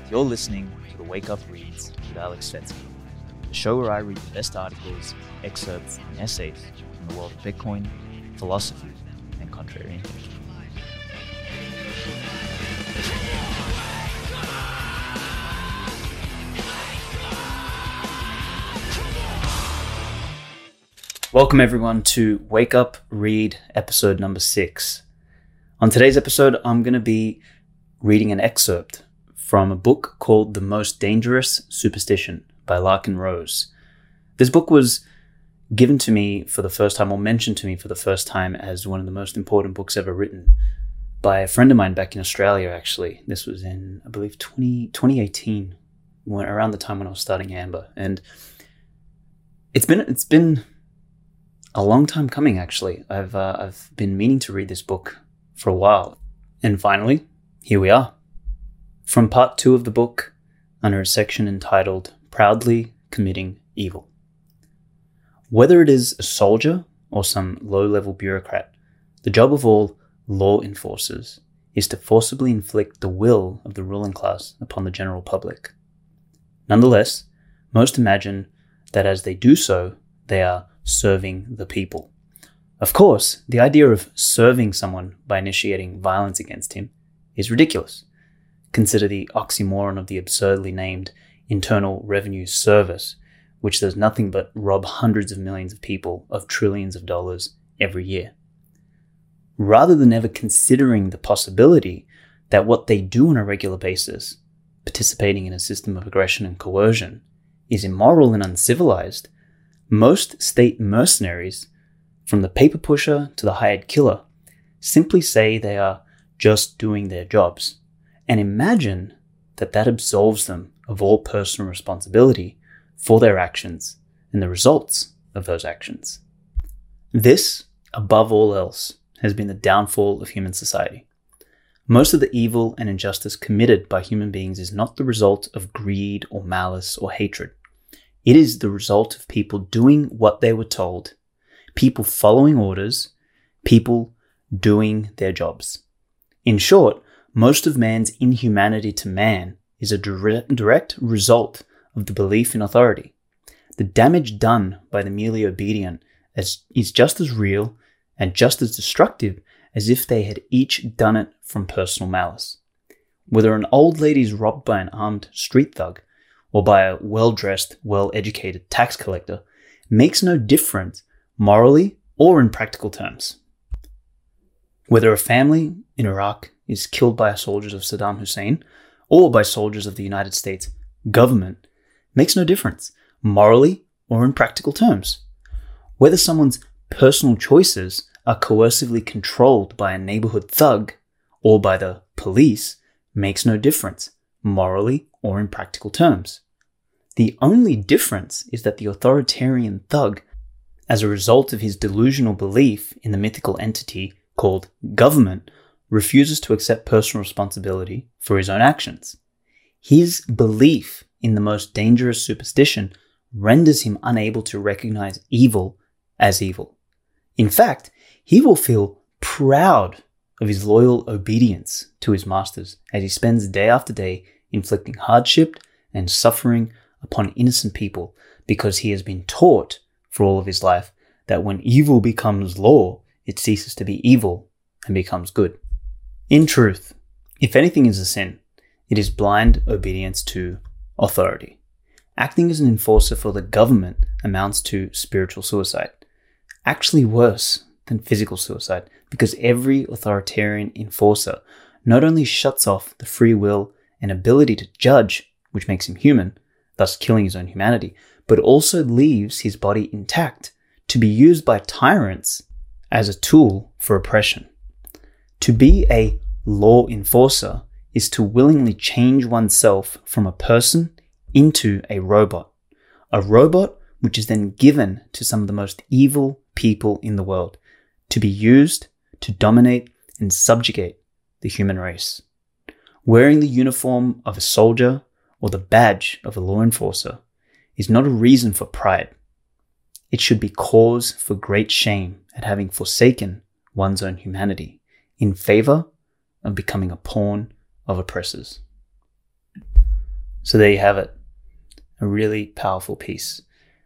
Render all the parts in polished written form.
You're listening to the Wake Up Reads with Alex Svetsky, the show where I read the best articles, excerpts, and essays from the world of Bitcoin, philosophy, and contrarian thinking. Welcome everyone to Wake Up Read episode number 6. On today's episode, I'm going to be reading an excerpt from a book called The Most Dangerous Superstition by Larken Rose. This book was given to me for the first time, or mentioned to me for the first time, as one of the most important books ever written by a friend of mine back in Australia, actually. This was in, I believe, 2018, around the time when I was starting Amber. And it's been a long time coming, actually. I've been meaning to read this book for a while. And finally, here we are. From part 2 of the book, under a section entitled Proudly Committing Evil. Whether it is a soldier or some low-level bureaucrat, the job of all law enforcers is to forcibly inflict the will of the ruling class upon the general public. Nonetheless, most imagine that as they do so, they are serving the people. Of course, the idea of serving someone by initiating violence against him is ridiculous. Consider the oxymoron of the absurdly named Internal Revenue Service, which does nothing but rob hundreds of millions of people of trillions of dollars every year. Rather than ever considering the possibility that what they do on a regular basis, participating in a system of aggression and coercion, is immoral and uncivilized, most state mercenaries, from the paper pusher to the hired killer, simply say they are just doing their jobs, and imagine that absolves them of all personal responsibility for their actions and the results of those actions. This, above all else, has been the downfall of human society. Most of the evil and injustice committed by human beings is not the result of greed or malice or hatred. It is the result of people doing what they were told, people following orders, people doing their jobs. In short, most of man's inhumanity to man is a direct result of the belief in authority. The damage done by the merely obedient is just as real and just as destructive as if they had each done it from personal malice. Whether an old lady is robbed by an armed street thug or by a well-dressed, well-educated tax collector makes no difference morally or in practical terms. Whether a family in Iraq is killed by soldiers of Saddam Hussein or by soldiers of the United States government makes no difference, morally or in practical terms. Whether someone's personal choices are coercively controlled by a neighborhood thug or by the police makes no difference, morally or in practical terms. The only difference is that the authoritarian thug, as a result of his delusional belief in the mythical entity called government, refuses to accept personal responsibility for his own actions. His belief in the most dangerous superstition renders him unable to recognize evil as evil. In fact, he will feel proud of his loyal obedience to his masters as he spends day after day inflicting hardship and suffering upon innocent people because he has been taught for all of his life that when evil becomes law, it ceases to be evil and becomes good. In truth, if anything is a sin, it is blind obedience to authority. Acting as an enforcer for the government amounts to spiritual suicide. Actually worse than physical suicide, because every authoritarian enforcer not only shuts off the free will and ability to judge, which makes him human, thus killing his own humanity, but also leaves his body intact to be used by tyrants as a tool for oppression. To be a law enforcer is to willingly change oneself from a person into a robot which is then given to some of the most evil people in the world to be used to dominate and subjugate the human race. Wearing the uniform of a soldier or the badge of a law enforcer is not a reason for pride. It should be cause for great shame at having forsaken one's own humanity in favor of becoming a pawn of oppressors. So there you have it. A really powerful piece.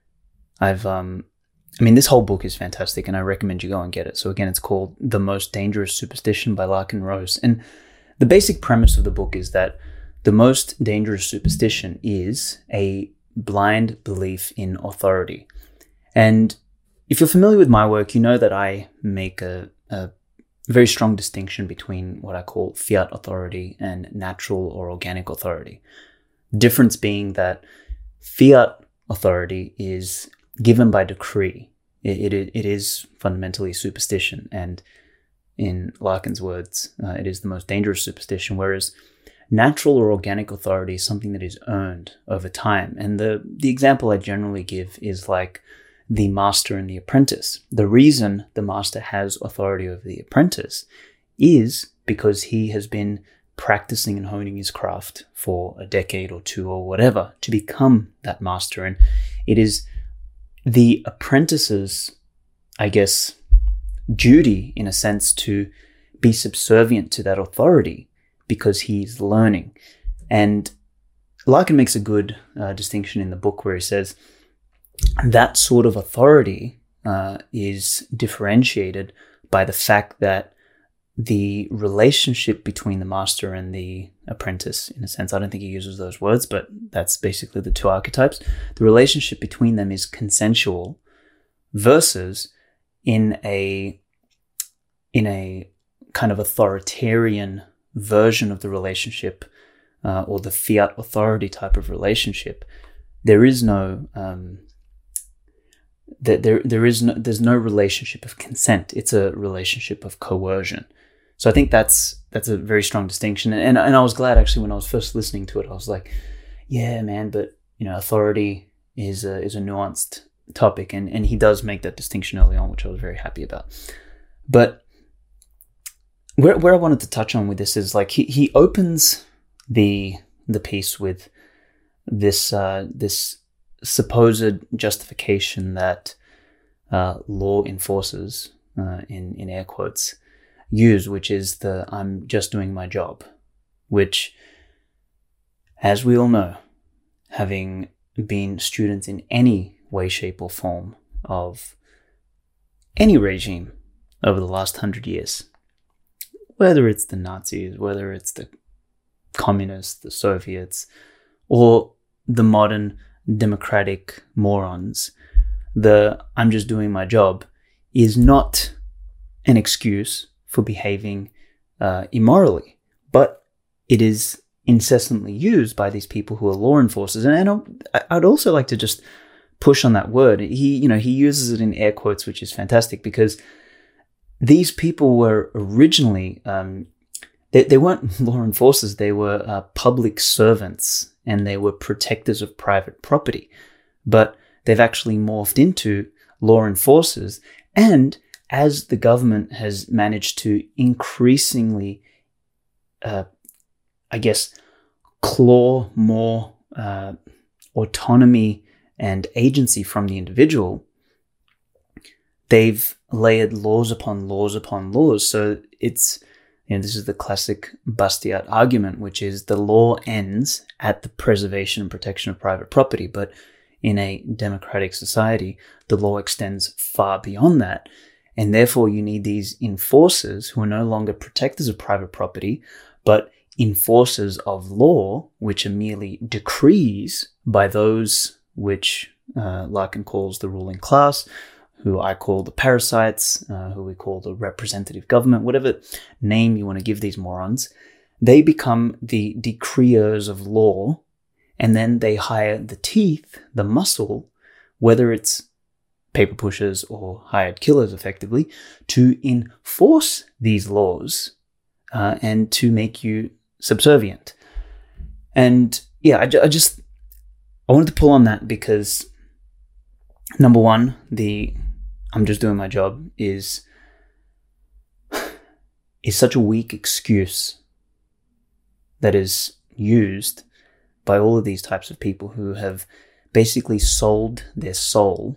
This whole book is fantastic and I recommend you go and get it. So again, it's called The Most Dangerous Superstition by Larken Rose. And the basic premise of the book is that the most dangerous superstition is a blind belief in authority. And if you're familiar with my work, you know that I make a very strong distinction between what I call fiat authority and natural or organic authority. Difference being that fiat authority is given by decree. It is fundamentally superstition, and in Larken's words, it is the most dangerous superstition, whereas natural or organic authority is something that is earned over time. And the example I generally give is like the master and the apprentice. The reason the master has authority over the apprentice is because he has been practicing and honing his craft for a decade or two or whatever to become that master. And it is the apprentice's, I guess, duty in a sense to be subservient to that authority because he's learning. And Larken makes a good distinction in the book where he says that sort of authority is differentiated by the fact that the relationship between the master and the apprentice, in a sense, I don't think he uses those words, but that's basically the two archetypes. The relationship between them is consensual versus in a kind of authoritarian version of the relationship or the fiat authority type of relationship. There's no relationship of consent. It's a relationship of coercion. So I think that's a very strong distinction. And I was glad actually when I was first listening to it, I was like, yeah, man, but authority is a nuanced topic, and he does make that distinction early on, which I was very happy about. But where I wanted to touch on with this is like he opens the piece with this supposed justification that law enforcers, in air quotes, use, which is the "I'm just doing my job," which, as we all know, having been students in any way, shape, or form of any regime over the last 100 years, whether it's the Nazis, whether it's the communists, the Soviets, or the modern democratic morons, the "I'm just doing my job" is not an excuse for behaving immorally, but it is incessantly used by these people who are law enforcers. And I'd also like to just push on that word. He uses it in air quotes, which is fantastic, because these people were originally, they weren't law enforcers, they were public servants, and they were protectors of private property. But they've actually morphed into law enforcers, and as the government has managed to increasingly, claw more autonomy and agency from the individual, they've layered laws upon laws upon laws. So it's, this is the classic Bastiat argument, which is the law ends at the preservation and protection of private property. But in a democratic society, the law extends far beyond that. And therefore, you need these enforcers who are no longer protectors of private property, but enforcers of law, which are merely decrees by those which Larken calls the ruling class, who I call the parasites, who we call the representative government, whatever name you want to give these morons. They become the decreers of law, and then they hire the teeth, the muscle, whether it's paper pushers or hired killers, effectively, to enforce these laws and to make you subservient. And yeah, I wanted to pull on that because, number one, the "I'm just doing my job" is such a weak excuse that is used by all of these types of people who have basically sold their soul.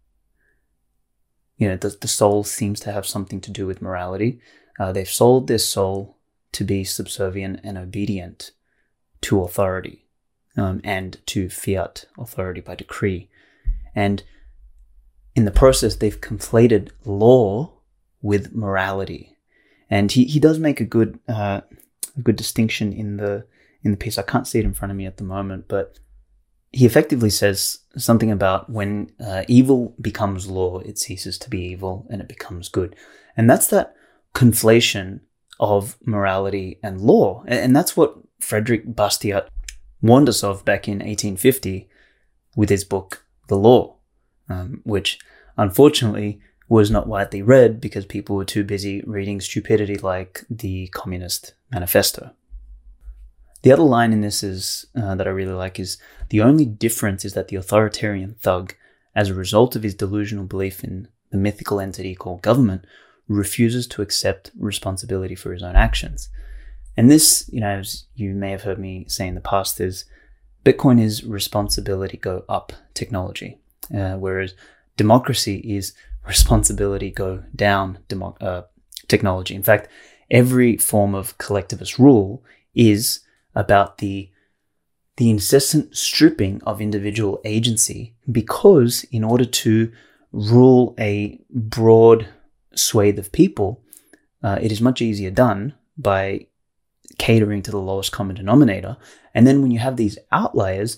The soul seems to have something to do with morality. They've sold their soul to be subservient and obedient to authority. and to fiat authority by decree. And in the process, they've conflated law with morality. And he does make a good distinction in the piece. I can't see it in front of me at the moment, but he effectively says something about when evil becomes law, it ceases to be evil and it becomes good. And that's that conflation of morality and law. And that's what Frederick Bastiat warned us of back in 1850 with his book, The Law, which unfortunately was not widely read because people were too busy reading stupidity like the Communist Manifesto. The other line in this is that I really like is, the only difference is that the authoritarian thug, as a result of his delusional belief in the mythical entity called government, refuses to accept responsibility for his own actions. And this, as you may have heard me say in the past, is Bitcoin is responsibility go up technology, whereas democracy is responsibility go down technology. In fact, every form of collectivist rule is about the incessant stripping of individual agency, because in order to rule a broad swathe of people, it is much easier done by catering to the lowest common denominator. And then when you have these outliers,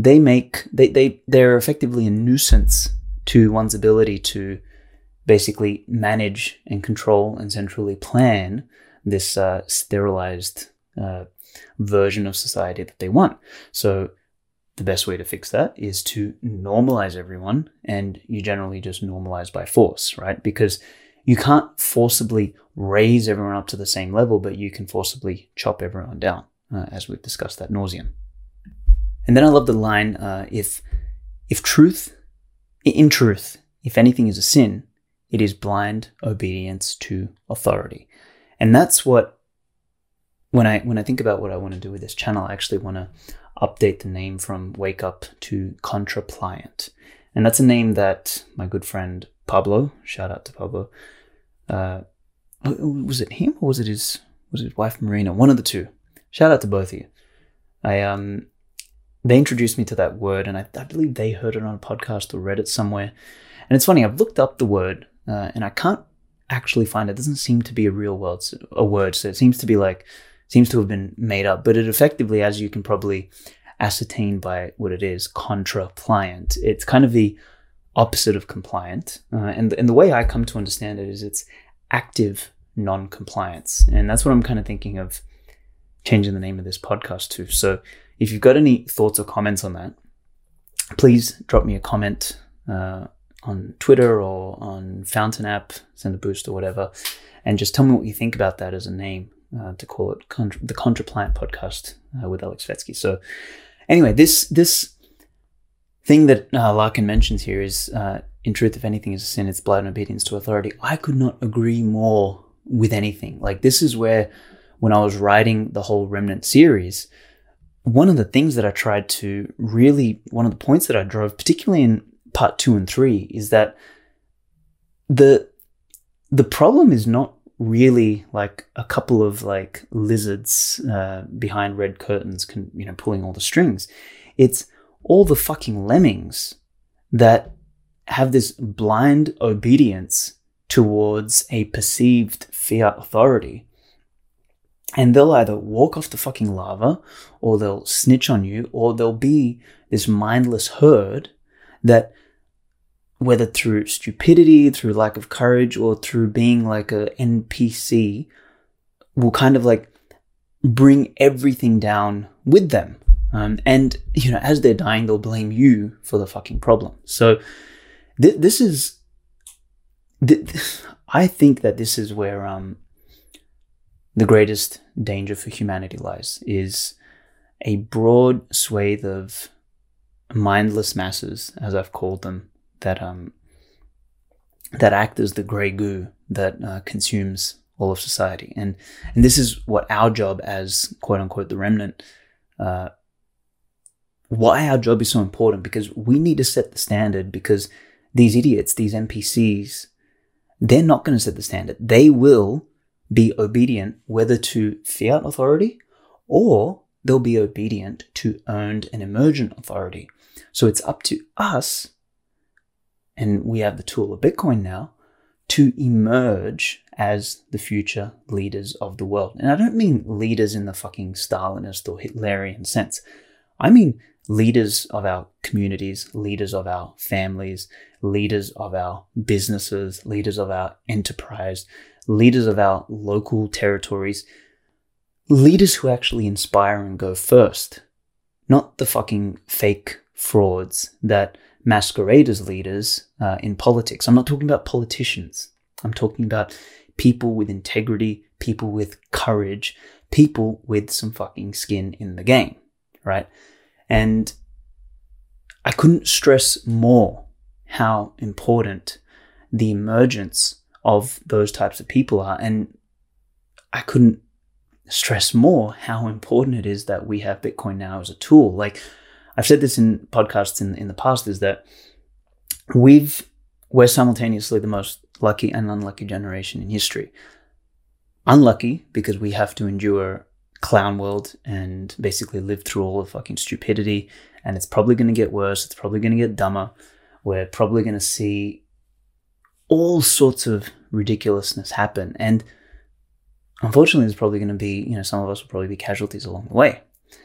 they're effectively a nuisance to one's ability to basically manage and control and centrally plan this sterilized version of society that they want. So the best way to fix that is to normalize everyone, and you generally just normalize by force, right? Because you can't forcibly raise everyone up to the same level, but you can forcibly chop everyone down, as we've discussed ad nauseum. And then I love the line, if truth, if anything is a sin, it is blind obedience to authority. And that's what, when I think about what I want to do with this channel, I actually want to update the name from Wake Up to Contrapliant. And that's a name that my good friend Pablo, shout out to Pablo, was it him or was it his wife Marina? One of the two. Shout out to both of you. They introduced me to that word, and I believe they heard it on a podcast or read it somewhere. And it's funny, I've looked up the word, and I can't actually find it. It doesn't seem to be a real word, so it seems to have been made up. But it effectively, as you can probably ascertain by what it is, contrapliant. It's kind of the opposite of compliant. And the way I come to understand it is it's active non-compliance. And that's what I'm kind of thinking of changing the name of this podcast to. So if you've got any thoughts or comments on that, please drop me a comment on Twitter or on Fountain app, send a boost or whatever, and just tell me what you think about that as a name, to call it the Contrapliant Podcast with Alex Vetsky. So anyway, this thing that Larkin mentions here is, in truth, if anything is a sin, it's blind obedience to authority. I could not agree more with anything. Like, this is where, when I was writing the whole Remnant series, one of the things that I tried to really, one of the points that I drove, particularly in part 2 and 3, is that the problem is not really like a couple of like lizards behind red curtains pulling all the strings. It's all the fucking lemmings that have this blind obedience towards a perceived fiat authority. And they'll either walk off the fucking lava, or they'll snitch on you, or they'll be this mindless herd that, whether through stupidity, through lack of courage, or through being like a NPC, will kind of like bring everything down with them. And, as they're dying, they'll blame you for the fucking problem. So I think that this is where the greatest danger for humanity lies, is a broad swathe of mindless masses, as I've called them, that act as the grey goo that consumes all of society. And this is what our job as, quote unquote, the remnant, why our job is so important, because we need to set the standard, because these idiots, these NPCs, they're not going to set the standard. They will be obedient whether to fiat authority or they'll be obedient to earned and emergent authority. So it's up to us, and we have the tool of Bitcoin now, to emerge as the future leaders of the world. And I don't mean leaders in the fucking Stalinist or Hitlerian sense. I mean leaders of our communities, leaders of our families, leaders of our businesses, leaders of our enterprise, leaders of our local territories, leaders who actually inspire and go first, not the fucking fake frauds that masquerade as leaders in politics. I'm not talking about politicians. I'm talking about people with integrity, people with courage, people with some fucking skin in the game, right? And I couldn't stress more how important the emergence of those types of people are. And I couldn't stress more how important it is that we have Bitcoin now as a tool. Like I've said this in podcasts in the past, is that we're simultaneously the most lucky and unlucky generation in history. Unlucky because we have to endure clown world and basically live through all the fucking stupidity, and it's probably going to get worse. It's probably going to get dumber. We're probably going to see all sorts of ridiculousness happen, and unfortunately there's probably going to be, some of us will probably be casualties along the way.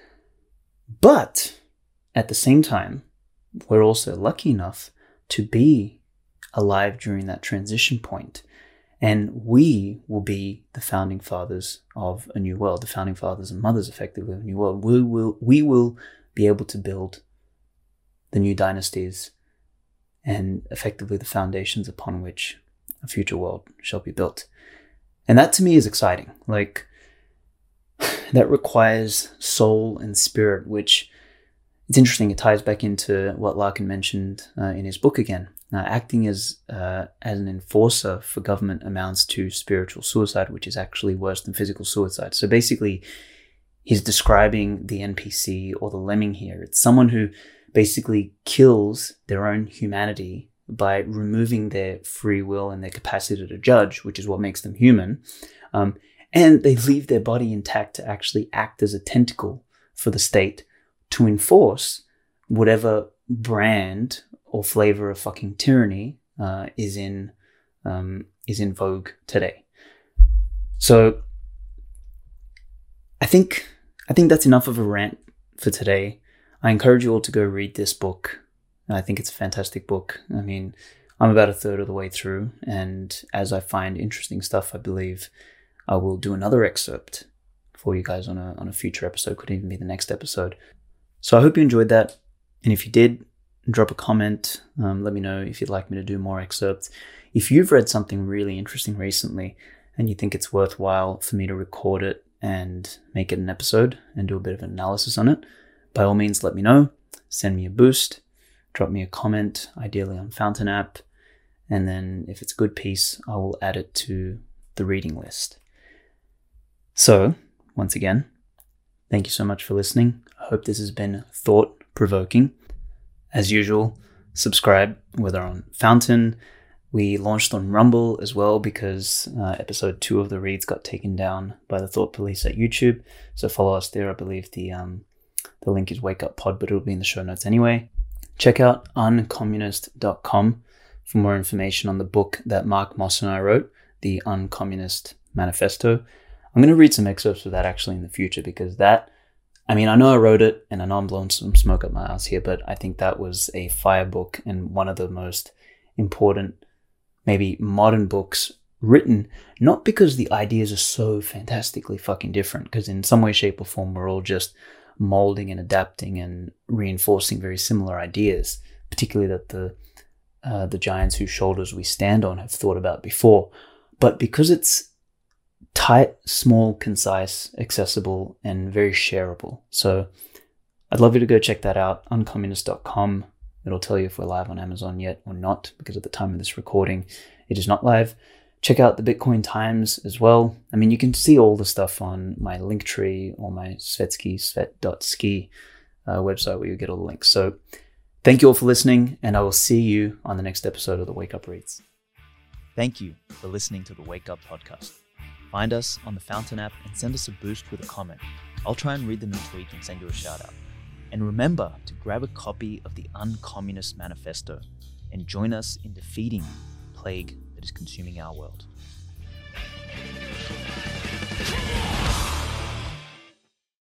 But at the same time, we're also lucky enough to be alive during that transition point. And we will be the founding fathers of a new world, the founding fathers and mothers, effectively, of a new world. We will be able to build the new dynasties and effectively the foundations upon which a future world shall be built. And that to me is exciting. Like, that requires soul and spirit, which it's interesting. It ties back into what Larkin mentioned in his book again. Acting as an enforcer for government amounts to spiritual suicide, which is actually worse than physical suicide. So basically, he's describing the NPC or the lemming here. It's someone who basically kills their own humanity by removing their free will and their capacity to judge, which is what makes them human. And they leave their body intact to actually act as a tentacle for the state to enforce whatever brand or flavor of fucking tyranny is in vogue today. So I think that's enough of a rant for today. I encourage you all to go read this book. I think it's a fantastic book. I mean, I'm about a third of the way through, and as I find interesting stuff, I believe I will do another excerpt for you guys on a future episode. Could even be the next episode. So I hope you enjoyed that, and if you did, drop a comment. Let me know if you'd like me to do more excerpts. If you've read something really interesting recently and you think it's worthwhile for me to record it and make it an episode and do a bit of an analysis on it, by all means, let me know. Send me a boost. Drop me a comment, ideally on Fountain app. And then if it's a good piece, I will add it to the reading list. So, once again, thank you so much for listening. I hope this has been thought-provoking. As usual, subscribe, whether on Fountain. We launched on Rumble as well because episode 2 of the reads got taken down by the Thought Police at YouTube. So follow us there. I believe the link is Wake Up Pod, but it'll be in the show notes anyway. Check out uncommunist.com for more information on the book that Mark Moss and I wrote, The Uncommunist Manifesto. I'm going to read some excerpts of that actually in the future because I know I wrote it and I know I'm blowing some smoke up my ass here, but I think that was a fire book and one of the most important, maybe modern books written, not because the ideas are so fantastically fucking different, because in some way, shape or form, we're all just molding and adapting and reinforcing very similar ideas, particularly that the giants whose shoulders we stand on have thought about before. But because it's tight, small, concise, accessible, and very shareable. So I'd love you to go check that out, uncommunist.com. It'll tell you if we're live on Amazon yet or not, because at the time of this recording, it is not live. Check out the Bitcoin Times as well. I mean, you can see all the stuff on my Linktree or my svet.ski website where you get all the links. So thank you all for listening, and I will see you on the next episode of the Wake Up Reads. Thank you for listening to the Wake Up Podcast. Find us on the Fountain app and send us a boost with a comment. I'll try and read them each week and send you a shout out. And remember to grab a copy of the Uncommunist Manifesto and join us in defeating the plague that is consuming our world.